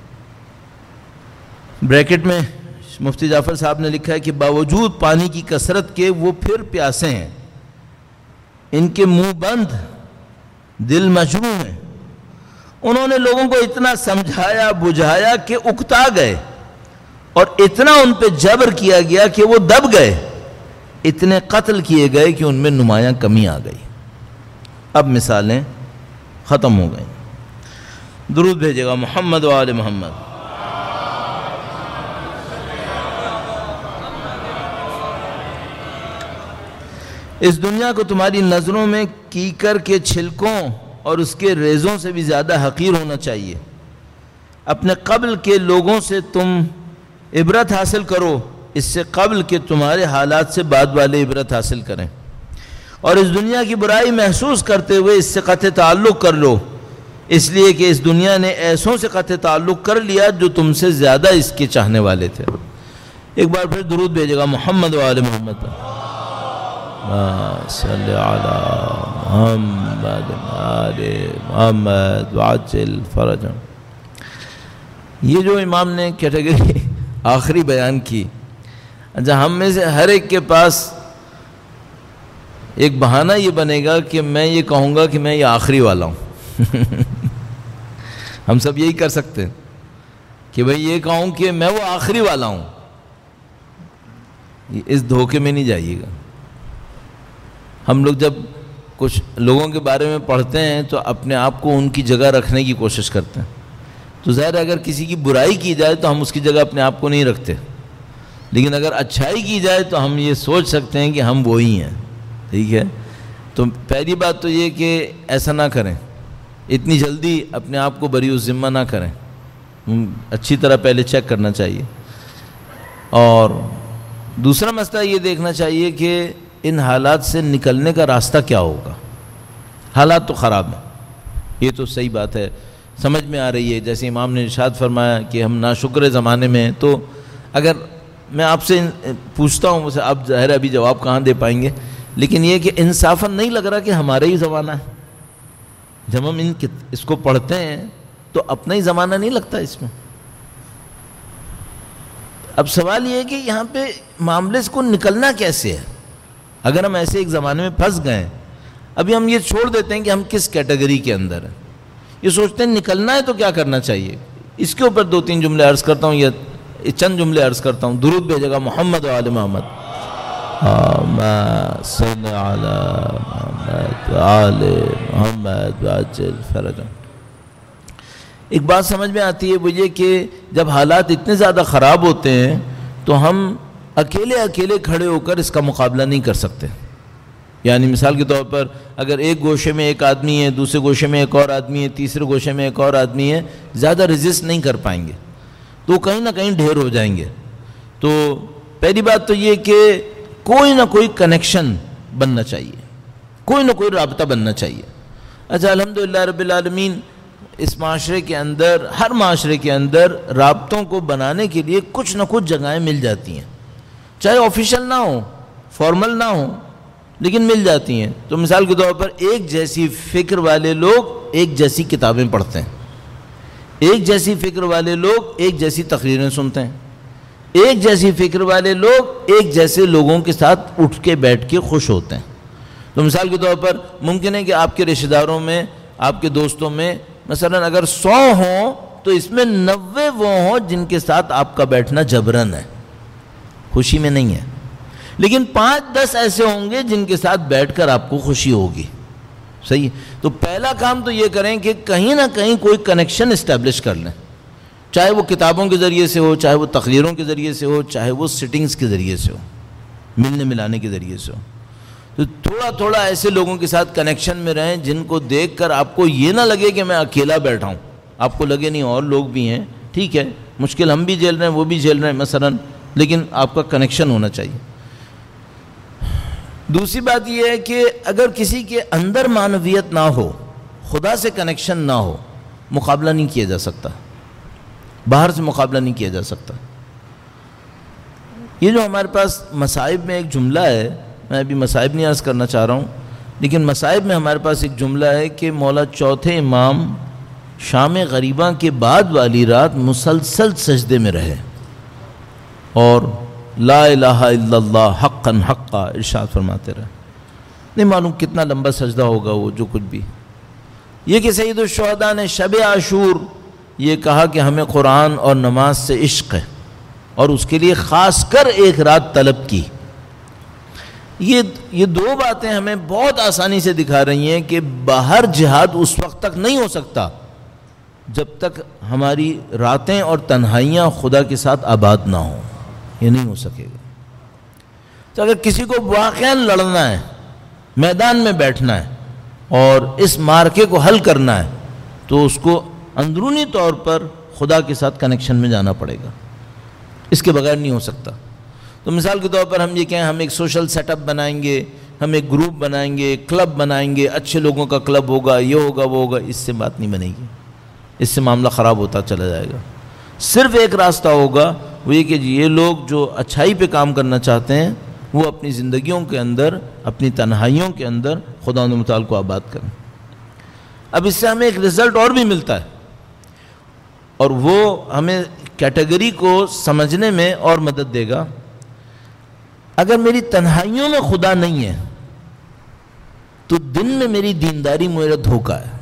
بریکٹ میں مفتی جعفر صاحب نے لکھا ہے کہ باوجود پانی کی کثرت کے وہ پھر پیاسے ہیں، ان کے منہ بند، دل مجروح ہیں. انہوں نے لوگوں کو اتنا سمجھایا بجھایا کہ اکتا گئے اور اتنا ان پہ جبر کیا گیا کہ وہ دب گئے. اتنے قتل کیے گئے کہ ان میں نمایاں کمی آ گئی. اب مثالیں ختم ہو گئیں. درود بھیجے گا محمد و آل محمد. اس دنیا کو تمہاری نظروں میں کیکر کے چھلکوں اور اس کے ریزوں سے بھی زیادہ حقیر ہونا چاہیے. اپنے قبل کے لوگوں سے تم عبرت حاصل کرو، اس سے قبل کہ تمہارے حالات سے بعد والے عبرت حاصل کریں. اور اس دنیا کی برائی محسوس کرتے ہوئے اس سے قطع تعلق کر لو، اس لیے کہ اس دنیا نے ایسوں سے قطع تعلق کر لیا جو تم سے زیادہ اس کے چاہنے والے تھے. ایک بار پھر درود بھیجے گا محمد و آل محمد. صلی علی محمد آل محمد وعجل فرجهم. یہ جو امام نے کیٹیگری آخری بیان کی، اچھا ہم میں سے ہر ایک کے پاس ایک بہانہ یہ بنے گا کہ میں یہ کہوں گا کہ میں یہ آخری والا ہوں. ہم سب یہی کر سکتے ہیں کہ بھئی یہ کہوں کہ میں وہ آخری والا ہوں. اس دھوکے میں نہیں جائیے گا. ہم لوگ جب کچھ لوگوں کے بارے میں پڑھتے ہیں تو اپنے آپ کو ان کی جگہ رکھنے کی کوشش کرتے ہیں. تو ظاہر ہے اگر کسی کی برائی کی جائے تو ہم اس کی جگہ اپنے آپ کو نہیں رکھتے، لیکن اگر اچھائی کی جائے تو ہم یہ سوچ سکتے ہیں کہ ہم وہی ہیں. ٹھیک ہے، تو پہلی بات تو یہ کہ ایسا نہ کریں، اتنی جلدی اپنے آپ کو بری الذمہ نہ کریں، اچھی طرح پہلے چیک کرنا چاہیے. اور دوسرا مسئلہ یہ دیکھنا چاہیے کہ ان حالات سے نکلنے کا راستہ کیا ہوگا. حالات تو خراب ہیں، یہ تو صحیح بات ہے، سمجھ میں آ رہی ہے. جیسے امام نے ارشاد فرمایا کہ ہم ناشکر زمانے میں ہیں. تو اگر میں آپ سے پوچھتا ہوں، مجھے آپ ظاہر ابھی جواب کہاں دے پائیں گے، لیکن یہ کہ انصافاً نہیں لگ رہا کہ ہمارا ہی زمانہ ہے. جب ہم اس کو پڑھتے ہیں تو اپنا ہی زمانہ نہیں لگتا اس میں. اب سوال یہ ہے کہ یہاں پہ معاملے سے کو نکلنا کیسے ہے. اگر ہم ایسے ایک زمانے میں پھنس گئے، ابھی ہم یہ چھوڑ دیتے ہیں کہ ہم کس کیٹیگری کے اندر ہیں، یہ سوچتے ہیں نکلنا ہے تو کیا کرنا چاہیے. اس کے اوپر 2-3 جملے عرض کرتا ہوں، یا چند جملے عرض کرتا ہوں. درود بھیجے گا محمد و آل محمد. صل علی محمد و آل محمد وعجل فرجہم. ایک بات سمجھ میں آتی ہے، وہ یہ کہ جب حالات اتنے زیادہ خراب ہوتے ہیں تو ہم اکیلے کھڑے ہو کر اس کا مقابلہ نہیں کر سکتے. یعنی مثال کے طور پر اگر ایک گوشے میں ایک آدمی ہے، دوسرے گوشے میں ایک اور آدمی ہے، تیسرے گوشے میں ایک اور آدمی ہے، زیادہ ریزسٹ نہیں کر پائیں گے، تو کہیں نہ کہیں ڈھیر ہو جائیں گے. تو پہلی بات تو یہ کہ کوئی نہ کوئی کنیکشن بننا چاہیے، کوئی نہ کوئی رابطہ بننا چاہیے. اچھا الحمدللہ رب العالمین اس معاشرے کے اندر، ہر معاشرے کے اندر رابطوں کو بنانے کے لیے کچھ نہ کچھ جگہیں مل جاتی ہیں، چاہے آفیشیل نہ ہو، فارمل نہ ہو، لیکن مل جاتی ہیں. تو مثال کے طور پر ایک جیسی فکر والے لوگ ایک جیسی کتابیں پڑھتے ہیں، ایک جیسی فکر والے لوگ ایک جیسی تقریریں سنتے ہیں، ایک جیسی فکر والے لوگ ایک جیسے لوگوں کے ساتھ اٹھ کے بیٹھ کے خوش ہوتے ہیں. تو مثال کے طور پر ممکن ہے کہ آپ کے رشتہ داروں میں، آپ کے دوستوں میں مثلا اگر 100 ہوں تو اس میں 90 وہ ہوں جن کے ساتھ آپ کا بیٹھنا جبرن ہے، خوشی میں نہیں ہے، لیکن 5-10 ایسے ہوں گے جن کے ساتھ بیٹھ کر آپ کو خوشی ہوگی. صحیح. تو پہلا کام تو یہ کریں کہ کہیں نہ کہیں کوئی کنیکشن اسٹیبلش کر لیں، چاہے وہ کتابوں کے ذریعے سے ہو، چاہے وہ تقریروں کے ذریعے سے ہو، چاہے وہ سٹنگز کے ذریعے سے ہو، ملنے ملانے کے ذریعے سے ہو. تو تھوڑا ایسے لوگوں کے ساتھ کنیکشن میں رہیں جن کو دیکھ کر آپ کو یہ نہ لگے کہ میں اکیلا بیٹھا ہوں، آپ کو لگے نہیں اور لوگ بھی ہیں. ٹھیک ہے، مشکل ہم بھی جھیل رہے ہیں، وہ بھی جھیل رہے ہیں مثلا، لیکن آپ کا کنیکشن ہونا چاہیے. دوسری بات یہ ہے کہ اگر کسی کے اندر معنویت نہ ہو، خدا سے کنیکشن نہ ہو، مقابلہ نہیں کیا جا سکتا، باہر سے مقابلہ نہیں کیا جا سکتا. یہ جو ہمارے پاس مصائب میں ایک جملہ ہے، میں ابھی مصائب نہیں عرض کرنا چاہ رہا ہوں، لیکن مصائب میں ہمارے پاس ایک جملہ ہے کہ مولا چوتھے امام شام غریباں کے بعد والی رات مسلسل سجدے میں رہے اور لا الہ الا اللہ حقا حقا ارشاد فرماتے رہے. نہیں معلوم کتنا لمبا سجدہ ہوگا وہ، جو کچھ بھی. یہ کہ سید الشہداء نے شب عاشور یہ کہا کہ ہمیں قرآن اور نماز سے عشق ہے اور اس کے لیے خاص کر ایک رات طلب کی. یہ 2 باتیں ہمیں بہت آسانی سے دکھا رہی ہیں کہ باہر جہاد اس وقت تک نہیں ہو سکتا جب تک ہماری راتیں اور تنہائیاں خدا کے ساتھ آباد نہ ہوں. یہ نہیں ہو سکے گا. تو اگر کسی کو واقعاً لڑنا ہے، میدان میں بیٹھنا ہے اور اس مارکے کو حل کرنا ہے، تو اس کو اندرونی طور پر خدا کے ساتھ کنیکشن میں جانا پڑے گا، اس کے بغیر نہیں ہو سکتا. تو مثال کے طور پر ہم یہ کہیں ہم ایک سوشل سیٹ اپ بنائیں گے، ہم ایک گروپ بنائیں گے، کلب بنائیں گے، اچھے لوگوں کا کلب ہوگا، یہ ہوگا وہ ہوگا، اس سے بات نہیں بنے گی، اس سے معاملہ خراب ہوتا چلا جائے گا. صرف ایک راستہ ہوگا، وہ یہ کہ یہ لوگ جو اچھائی پہ کام کرنا چاہتے ہیں وہ اپنی زندگیوں کے اندر، اپنی تنہائیوں کے اندر خدا متعال کو آباد کریں. اب اس سے ہمیں ایک رزلٹ اور بھی ملتا ہے، اور وہ ہمیں کیٹیگری کو سمجھنے میں اور مدد دے گا. اگر میری تنہائیوں میں خدا نہیں ہے تو دن میں میری دینداری میرا دھوکہ ہے.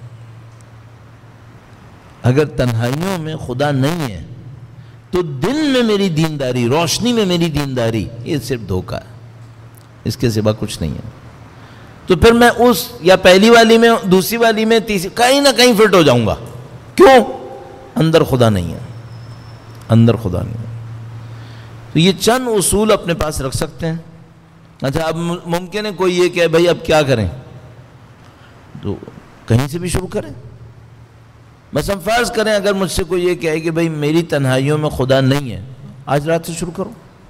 اگر تنہائیوں میں خدا نہیں ہے تو دن میں میری دینداری، روشنی میں میری دینداری، یہ صرف دھوکہ ہے، اس کے سوا کچھ نہیں ہے. تو پھر میں اس یا پہلی والی میں، دوسری والی میں، تیسری، کہیں نہ کہیں فٹ ہو جاؤں گا. کیوں؟ اندر خدا نہیں ہے، اندر خدا نہیں ہے. تو یہ چند اصول اپنے پاس رکھ سکتے ہیں. اچھا اب ممکن ہے کوئی یہ کہ بھائی اب کیا کریں، تو کہیں سے بھی شروع کریں. بس ہم فرض کریں اگر مجھ سے کوئی یہ کہے کہ بھائی میری تنہائیوں میں خدا نہیں ہے، آج رات سے شروع کرو.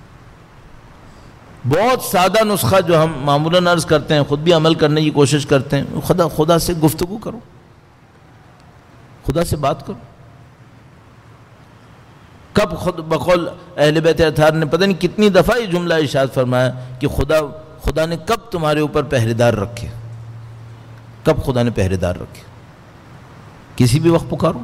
بہت سادہ نسخہ جو ہم معمولاً عرض کرتے ہیں، خود بھی عمل کرنے کی کوشش کرتے ہیں، خدا سے گفتگو کرو، خدا سے بات کرو. کب خود بقول اہل بیت اطہار نے پتہ نہیں کتنی دفعہ یہ جملہ ارشاد فرمایا کہ خدا نے کب تمہارے اوپر پہرے دار رکھے، کب خدا نے پہرے دار رکھے. کسی بھی وقت پکارو.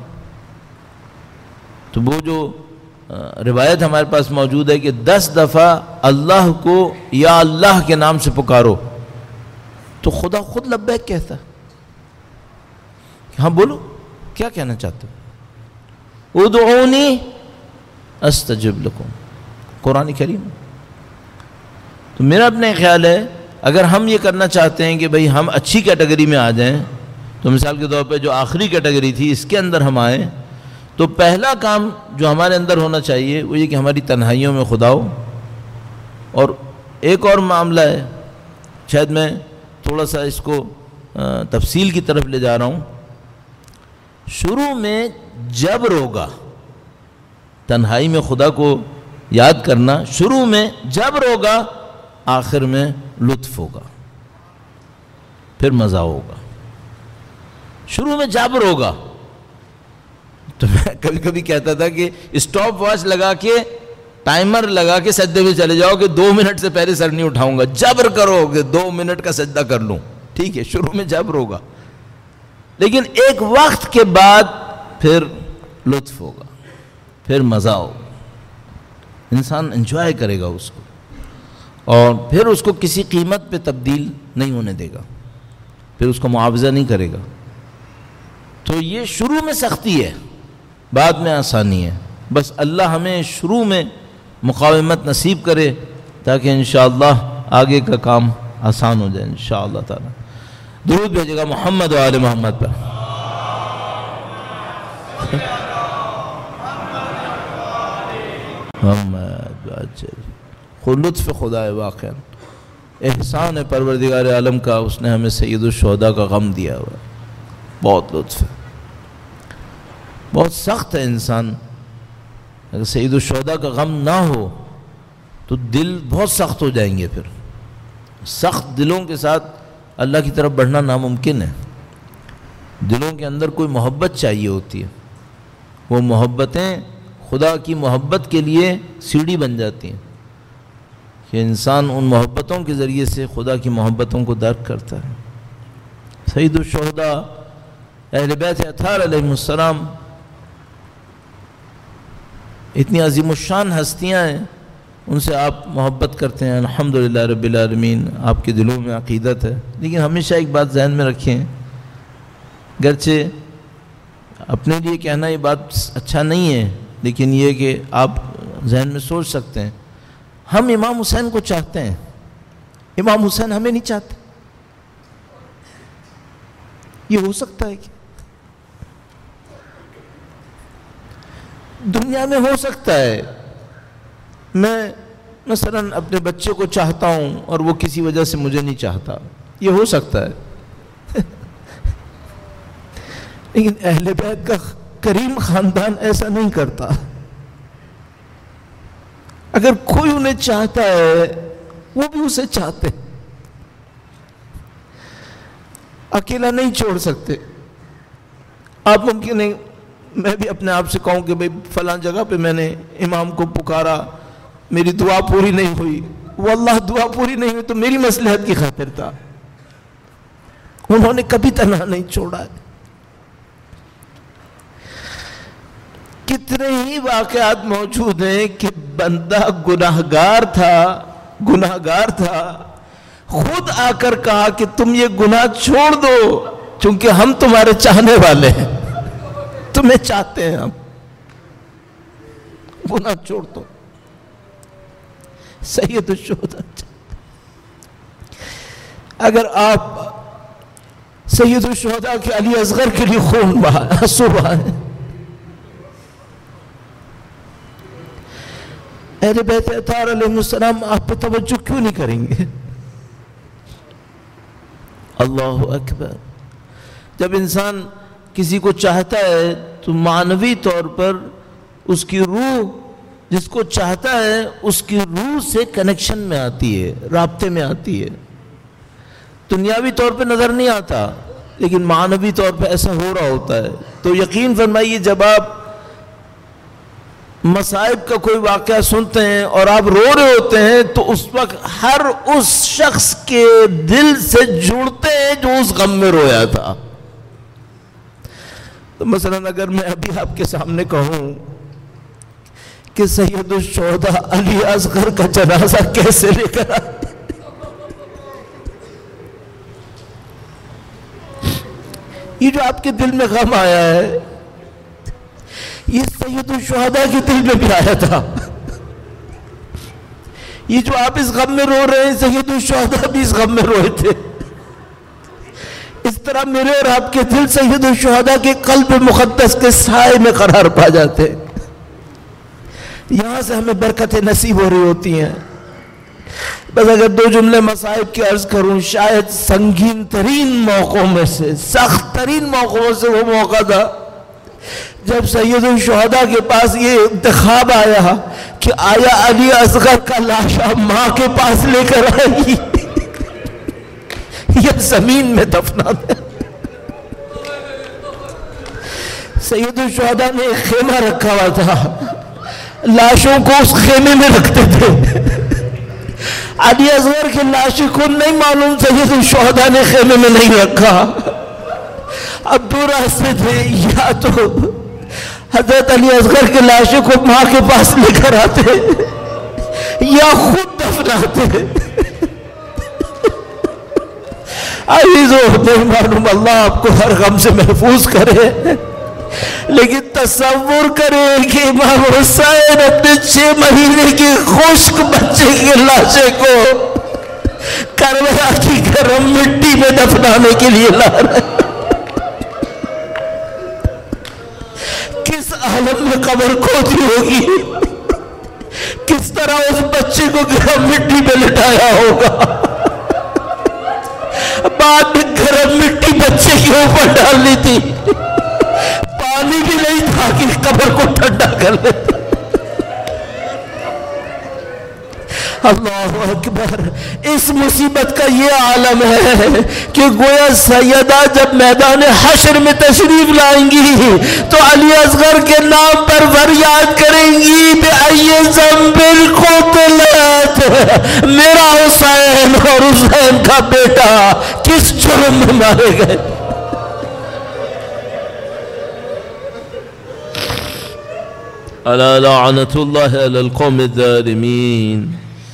تو وہ جو روایت ہمارے پاس موجود ہے کہ 10 دفعہ اللہ کو یا اللہ کے نام سے پکارو تو خدا خود لبیک کہتا ہے. ہاں بولو کیا کہنا چاہتے ہو. ادعونی استجب لکم، قرآن کریم. تو میرا اپنے خیال ہے اگر ہم یہ کرنا چاہتے ہیں کہ بھئی ہم اچھی کیٹیگری میں آ جائیں، تو مثال کے طور پہ جو آخری کیٹیگری تھی اس کے اندر ہم آئیں، تو پہلا کام جو ہمارے اندر ہونا چاہیے وہ یہ کہ ہماری تنہائیوں میں خدا ہو. اور ایک اور معاملہ ہے، شاید میں تھوڑا سا اس کو تفصیل کی طرف لے جا رہا ہوں. شروع میں جبر ہوگا، تنہائی میں خدا کو یاد کرنا شروع میں جبر ہوگا، آخر میں لطف ہوگا، پھر مزہ ہوگا. شروع میں جبر ہوگا. تو میں کبھی کبھی کہتا تھا کہ اسٹاپ واچ لگا کے، ٹائمر لگا کے سجدے میں چلے جاؤ کہ 2 منٹ سے پہلے سر نہیں اٹھاؤں گا. جبر کرو کہ 2 منٹ کا سجدہ کر لوں. ٹھیک ہے، شروع میں جبر ہوگا، لیکن ایک وقت کے بعد پھر لطف ہوگا، پھر مزہ ہوگا. انسان انجوائے کرے گا اس کو، اور پھر اس کو کسی قیمت پہ تبدیل نہیں ہونے دے گا، پھر اس کو معاوضہ نہیں کرے گا. تو یہ شروع میں سختی ہے، بعد میں آسانی ہے. بس اللہ ہمیں شروع میں مقاومت نصیب کرے تاکہ انشاءاللہ آگے کا کام آسان ہو جائے انشاءاللہ تعالی. درود بھیجے گا محمد و آل محمد پر. خود لطف خدا ہے، واقعا احسان ہے پروردگار عالم کا، اس نے ہمیں سید الشہداء کا غم دیا ہوا ہے. بہت لطف ہے. بہت سخت ہے انسان، اگر سید الشہداء کا غم نہ ہو تو دل بہت سخت ہو جائیں گے. پھر سخت دلوں کے ساتھ اللہ کی طرف بڑھنا ناممکن ہے. دلوں کے اندر کوئی محبت چاہیے ہوتی ہے، وہ محبتیں خدا کی محبت کے لیے سیڑھی بن جاتی ہیں کہ انسان ان محبتوں کے ذریعے سے خدا کی محبتوں کو درک کرتا ہے. سید الشہداء اہل بیت اطہار علیہ السلام اتنی عظیم الشان ہستیاں ہیں، ان سے آپ محبت کرتے ہیں. الحمدللہ رب العالمین، آپ کے دلوں میں عقیدت ہے. لیکن ہمیشہ ایک بات ذہن میں رکھیں، گرچہ اپنے لیے کہنا یہ بات اچھا نہیں ہے، لیکن یہ کہ آپ ذہن میں سوچ سکتے ہیں، ہم امام حسین کو چاہتے ہیں، امام حسین ہمیں نہیں چاہتے. یہ ہو سکتا ہے کہ دنیا میں ہو سکتا ہے میں مثلا اپنے بچے کو چاہتا ہوں اور وہ کسی وجہ سے مجھے نہیں چاہتا، یہ ہو سکتا ہے. لیکن اہل بیت کا کریم خاندان ایسا نہیں کرتا. اگر کوئی انہیں چاہتا ہے وہ بھی اسے چاہتے، اکیلا نہیں چھوڑ سکتے. آپ ممکن ہے میں بھی اپنے آپ سے کہوں کہ بھئی فلاں جگہ پہ میں نے امام کو پکارا، میری دعا پوری نہیں ہوئی. واللہ دعا پوری نہیں ہوئی تو میری مصلحت کی خاطر تھا، انہوں نے کبھی تنہا نہیں چھوڑا ہے. کتنے ہی واقعات موجود ہیں کہ بندہ گناہگار تھا، خود آ کر کہا کہ تم یہ گناہ چھوڑ دو چونکہ ہم تمہارے چاہنے والے ہیں، تمہیں چاہتے ہیں، ہم گناہ چھوڑ دو. سید الشہداء اگر آپ سید الشہداء کے علی اصغر کے لیے خون بہائیں، آنسو بہائیں، اہل بیت اطہار علیہ السلام آپ پہ توجہ کیوں نہیں کریں گے؟ اللہ اکبر۔ جب انسان کسی کو چاہتا ہے تو معنوی طور پر اس کی روح جس کو چاہتا ہے اس کی روح سے کنیکشن میں آتی ہے، رابطے میں آتی ہے۔ دنیاوی طور پہ نظر نہیں آتا لیکن معنوی طور پہ ایسا ہو رہا ہوتا ہے۔ تو یقین فرمائیے جب آپ مصائب کا کوئی واقعہ سنتے ہیں اور آپ رو رہے ہوتے ہیں تو اس وقت ہر اس شخص کے دل سے جڑتے ہیں جو اس غم میں رویا تھا۔ تو مثلا اگر میں ابھی آپ کے سامنے کہوں کہ سید الشہداء علی اصغر کا جنازہ کیسے لے کر آئے، یہ جو آپ کے دل میں غم آیا ہے یہ سید الشہداء کے دل میں بھی آیا تھا۔ یہ جو آپ اس غم میں رو رہے ہیں سید الشہداء بھی اس غم میں روئے تھے۔ اس طرح میرے اور آپ کے دل سید الشہداء کے قلب مقدس کے سائے میں قرار پا جاتے ہیں۔ یہاں سے ہمیں برکتیں نصیب ہو رہی ہوتی ہیں۔ بس اگر دو جملے مصائب کی عرض کروں، شاید سنگین ترین موقعوں میں سے، سخت ترین موقعوں سے وہ موقع تھا جب سید الشہداء کے پاس یہ انتخاب آیا کہ آیا علی اصغر کا لاشا ماں کے پاس لے کر آئے گی یا زمین میں دفنا دیں۔ سید الشہداء نے ایک خیمہ رکھا ہوا تھا، لاشوں کو اس خیمے میں رکھتے تھے۔ علی اصغر کی لاش کو نہیں معلوم سید الشہداء نے خیمے میں نہیں رکھا۔ اب دو راستے تھے، یا تو حضرت علی اصغر کی لاش کو ماں کے پاس لے کر آتے یا خود دفناتے۔ عزیزو نہیں معلوم، اللہ آپ کو ہر غم سے محفوظ کرے، لیکن تصور کرے کہ امام حسین اپنے 6 مہینے کی خشک بچے کی لاشے کو کربلا کی گرم مٹی میں دفنانے کے لیے لا رہے۔ کس عالم میں قبر کھودی ہوگی، کس طرح اس بچے کو گرم مٹی میں لٹایا ہوگا، بعد میں گرم مٹی بچے کے اوپر ڈالنی تھی، پانی بھی نہیں تھا کہ قبر کو ٹھنڈا کر لے۔ اللہ اکبر۔ اس مصیبت کا یہ عالم ہے کہ گویا سیدہ جب میدان حشر میں تشریف لائیں گی تو علی اصغر کے نام پر فریاد کریں گی بِأَيِّ ذَنبٍ قُتِلَتْ، میرا حسین اور حسین کا بیٹا کس جرم میں مارے گئے۔ ألا لعنة الله على القوم الظالمين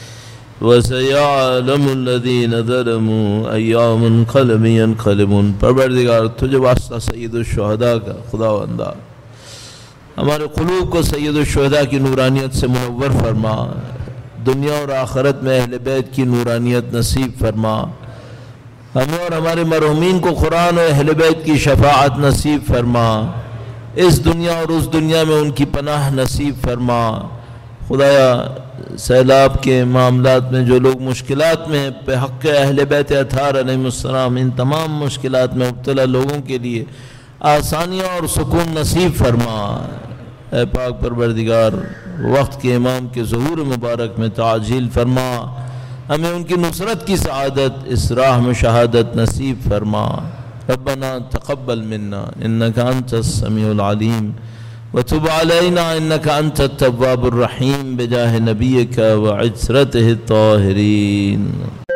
وسيعلم الذين ظلموا أي منقلب ينقلبون۔ پروردگار تجھے واسطہ سید الشہداء کا خداوندہ ہمارے قلوب کو سید الشہداء کی نورانیت سے منور فرما، دنیا اور آخرت میں اہل بیت کی نورانیت نصیب فرما، ہمیں اور ہمارے مرحومین کو قرآن و اہل بیت کی شفاعت نصیب فرما، اس دنیا اور اس دنیا میں ان کی پناہ نصیب فرما۔ خدایا سیلاب کے معاملات میں جو لوگ مشکلات میں بے حق اہل بیت اطہار علیہ السلام ان تمام مشکلات میں مبتلا لوگوں کے لیے آسانیاں اور سکون نصیب فرما۔ اے پاک پروردگار وقت کے امام کے ظہور مبارک میں تعجیل فرما، ہمیں ان کی نصرت کی سعادت اس راہ میں شہادت نصیب فرما۔ ربنا تقبل منا انك انت السميع العليم وتب علينا انك انت التواب الرحيم بجاه نبيك وعترته الطاهرين۔